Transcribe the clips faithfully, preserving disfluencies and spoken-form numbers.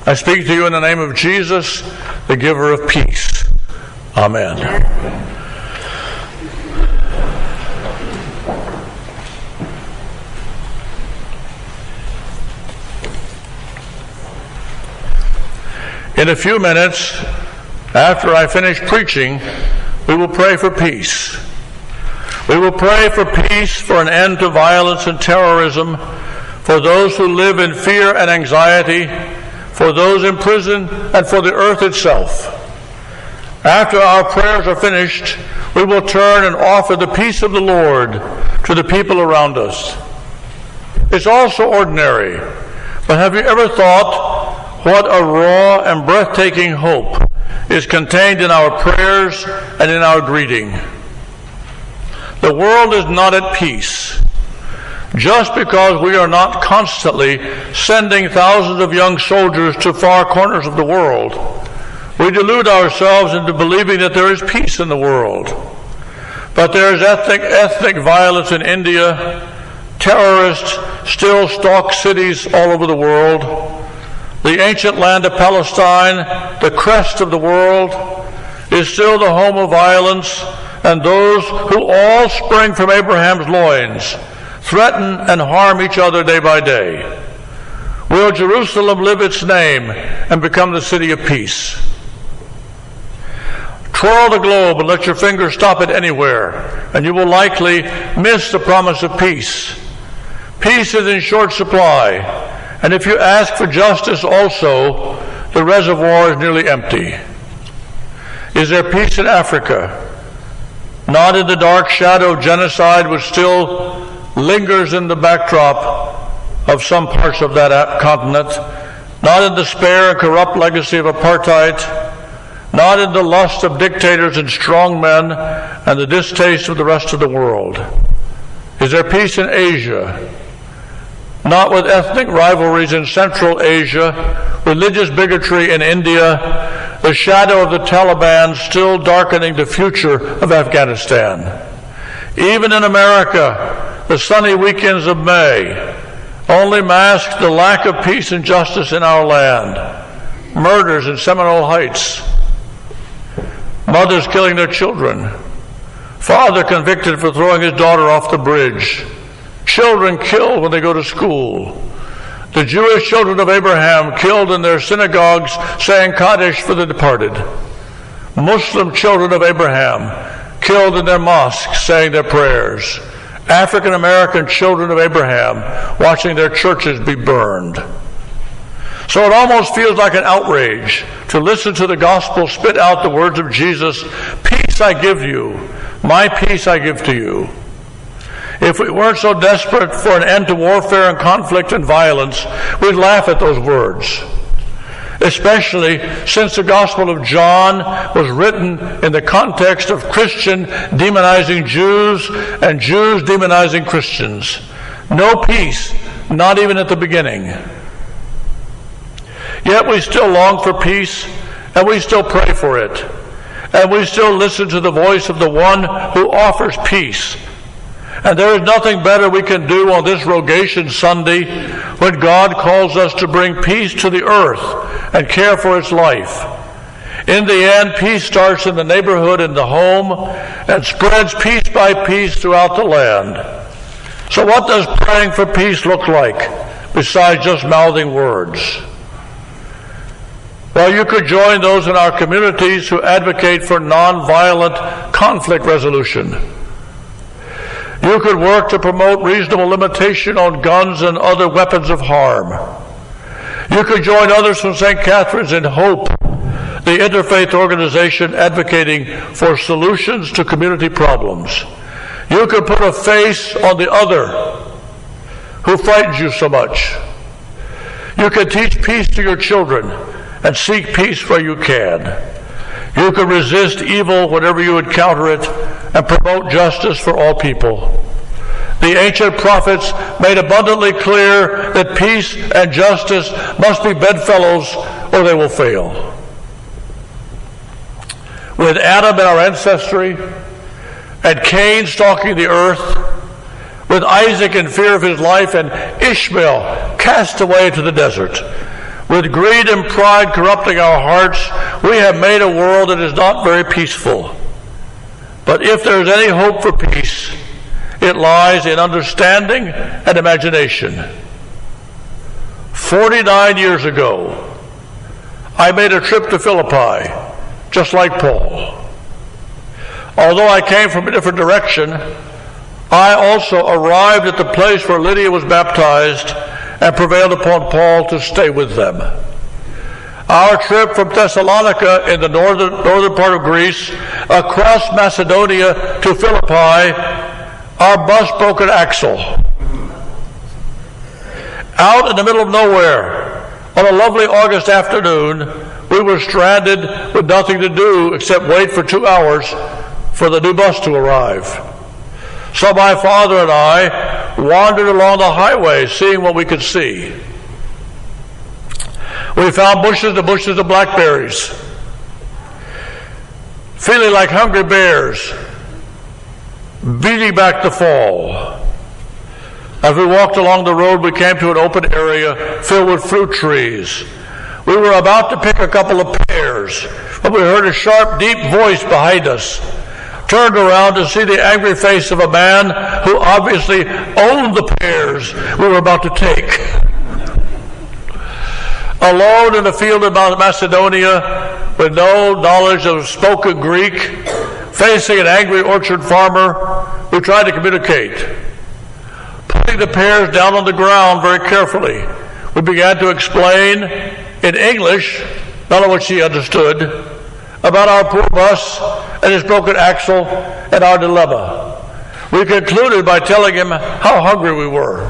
I speak to you in the name of Jesus, the giver of peace. Amen. In a few minutes, after I finish preaching, we will pray for peace. We will pray for peace, for an end to violence and terrorism, for those who live in fear and anxiety, for those in prison, and for the earth itself. After our prayers are finished, we will turn and offer the peace of the Lord to the people around us. It's also ordinary, but have you ever thought what a raw and breathtaking hope is contained in our prayers and in our greeting? The world is not at peace. Just because we are not constantly sending thousands of young soldiers to far corners of the world, we delude ourselves into believing that there is peace in the world. But there is ethnic, ethnic violence in India. Terrorists still stalk cities all over the world. The ancient land of Palestine, the crest of the world, is still the home of violence, and those who all spring from Abraham's loins threaten and harm each other day by day. Will Jerusalem live its name and become the city of peace? Twirl the globe and let your finger stop it anywhere, and you will likely miss the promise of peace. Peace is in short supply, and if you ask for justice also, the reservoir is nearly empty. Is there peace in Africa? Not in the dark shadow of genocide which still lingers in the backdrop of some parts of that continent, not in the spare and corrupt legacy of apartheid, not in the lust of dictators and strongmen and the distaste of the rest of the world. Is there peace in Asia? Not with ethnic rivalries in Central Asia, religious bigotry in India, the shadow of the Taliban still darkening the future of Afghanistan. Even in America, the sunny weekends of May only mask the lack of peace and justice in our land. Murders in Seminole Heights. Mothers killing their children. Father convicted for throwing his daughter off the bridge. Children killed when they go to school. The Jewish children of Abraham killed in their synagogues saying Kaddish for the departed. Muslim children of Abraham killed in their mosques saying their prayers. African American children of Abraham watching their churches be burned. So it almost feels like an outrage to listen to the gospel spit out the words of Jesus, "Peace I give you, my peace I give to you." If we weren't so desperate for an end to warfare and conflict and violence, we'd laugh at those words. Especially since the Gospel of John was written in the context of Christian demonizing Jews and Jews demonizing Christians. No peace, not even at the beginning. Yet we still long for peace, and we still pray for it. And we still listen to the voice of the one who offers peace. And there is nothing better we can do on this Rogation Sunday when God calls us to bring peace to the earth and care for its life. In the end, peace starts in the neighborhood and the home and spreads piece by piece throughout the land. So what does praying for peace look like besides just mouthing words? Well, you could join those in our communities who advocate for nonviolent conflict resolution. You could work to promote reasonable limitation on guns and other weapons of harm. You could join others from Saint Catherine's in HOPE, the interfaith organization advocating for solutions to community problems. You could put a face on the other who frightens you so much. You could teach peace to your children and seek peace where you can. You could resist evil whenever you encounter it and promote justice for all people. The ancient prophets made abundantly clear that peace and justice must be bedfellows or they will fail. With Adam in our ancestry and Cain stalking the earth, with Isaac in fear of his life and Ishmael cast away to the desert, With greed and pride corrupting our hearts, we have made a world that is not very peaceful. But if there is any hope for peace, it lies in understanding and imagination. Forty-nine years ago, I made a trip to Philippi, just like Paul. Although I came from a different direction, I also arrived at the place where Lydia was baptized and prevailed upon Paul to stay with them. Our trip from Thessalonica in the northern, northern part of Greece across Macedonia to Philippi, our bus broke an axle. Out in the middle of nowhere, on a lovely August afternoon, we were stranded with nothing to do except wait for two hours for the new bus to arrive. So my father and I wandered along the highway, seeing what we could see. We found bushes and bushes of blackberries, feeling like hungry bears, beating back the fall. As we walked along the road, we came to an open area filled with fruit trees. We were about to pick a couple of pears, but we heard a sharp, deep voice behind us. Turned around to see the angry face of a man who obviously owned the pears we were about to take. Alone in the field of Macedonia, with no knowledge of spoken Greek, facing an angry orchard farmer, we tried to communicate. Putting the pears down on the ground very carefully, we began to explain in English, none of which he understood, about our poor bus and his broken axle and our dilemma. We concluded by telling him how hungry we were.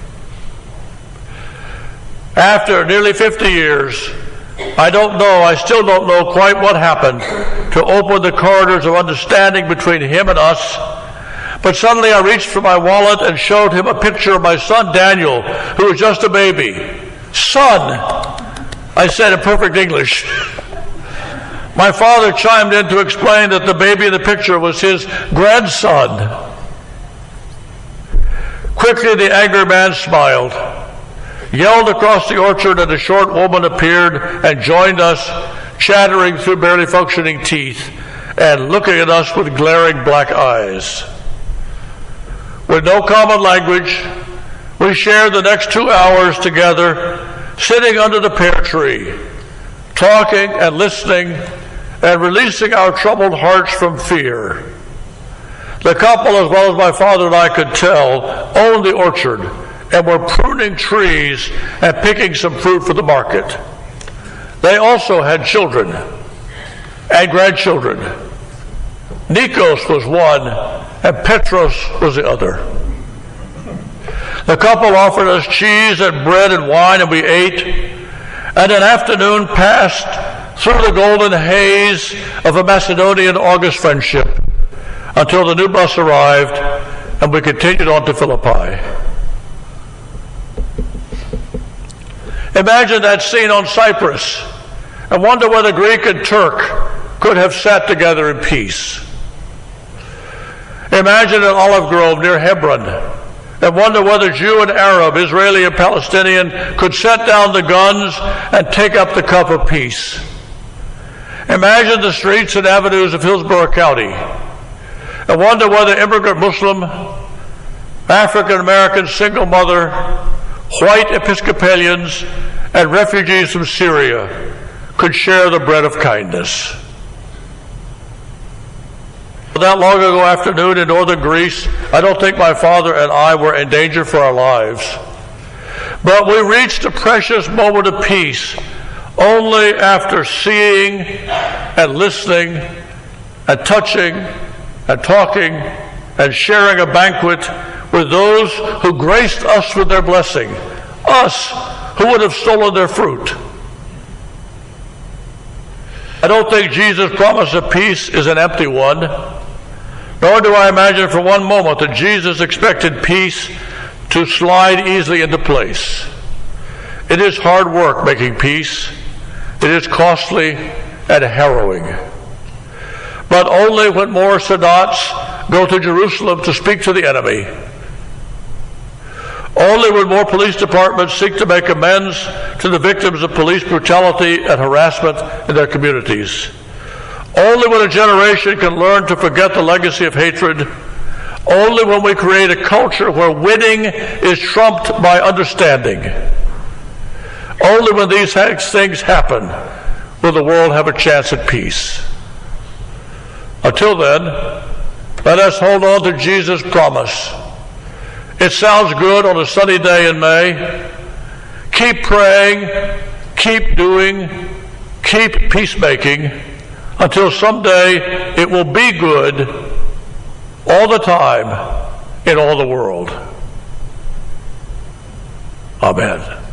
After nearly fifty years, I don't know, I still don't know quite what happened to open the corridors of understanding between him and us, but suddenly I reached for my wallet and showed him a picture of my son Daniel, who was just a baby. Son, I said in perfect English. My father chimed in to explain that the baby in the picture was his grandson. Quickly the angry man smiled, yelled across the orchard, and a short woman appeared and joined us, chattering through barely functioning teeth and looking at us with glaring black eyes. With no common language, we shared the next two hours together, sitting under the pear tree, talking and listening and releasing our troubled hearts from fear. The couple, as well as my father and I could tell, owned the orchard and were pruning trees and picking some fruit for the market. They also had children and grandchildren. Nikos was one and Petros was the other. The couple offered us cheese and bread and wine, and we ate, and an afternoon passed through the golden haze of a Macedonian August friendship until the new bus arrived and we continued on to Philippi. Imagine that scene on Cyprus and wonder whether Greek and Turk could have sat together in peace. Imagine an olive grove near Hebron and wonder whether Jew and Arab, Israeli and Palestinian could set down the guns and take up the cup of peace. Imagine the streets and avenues of Hillsborough County and wonder whether immigrant Muslim, African-American single mother, white Episcopalians, and refugees from Syria could share the bread of kindness. That long ago afternoon in northern Greece, I don't think my father and I were in danger for our lives. But we reached a precious moment of peace only after seeing and listening and touching and talking and sharing a banquet with those who graced us with their blessing, us who would have stolen their fruit. I don't think Jesus' promise of peace is an empty one, nor do I imagine for one moment that Jesus expected peace to slide easily into place. It is hard work making peace. It is costly and harrowing. But only when more Saddats go to Jerusalem to speak to the enemy, Only when more police departments seek to make amends to the victims of police brutality and harassment in their communities. Only when a generation can learn to forget the legacy of hatred. Only when we create a culture where winning is trumped by understanding. Only when these things happen will the world have a chance at peace. Until then, let us hold on to Jesus' promise. It sounds good on a sunny day in May. Keep praying, keep doing, keep peacemaking until someday it will be good all the time in all the world. Amen.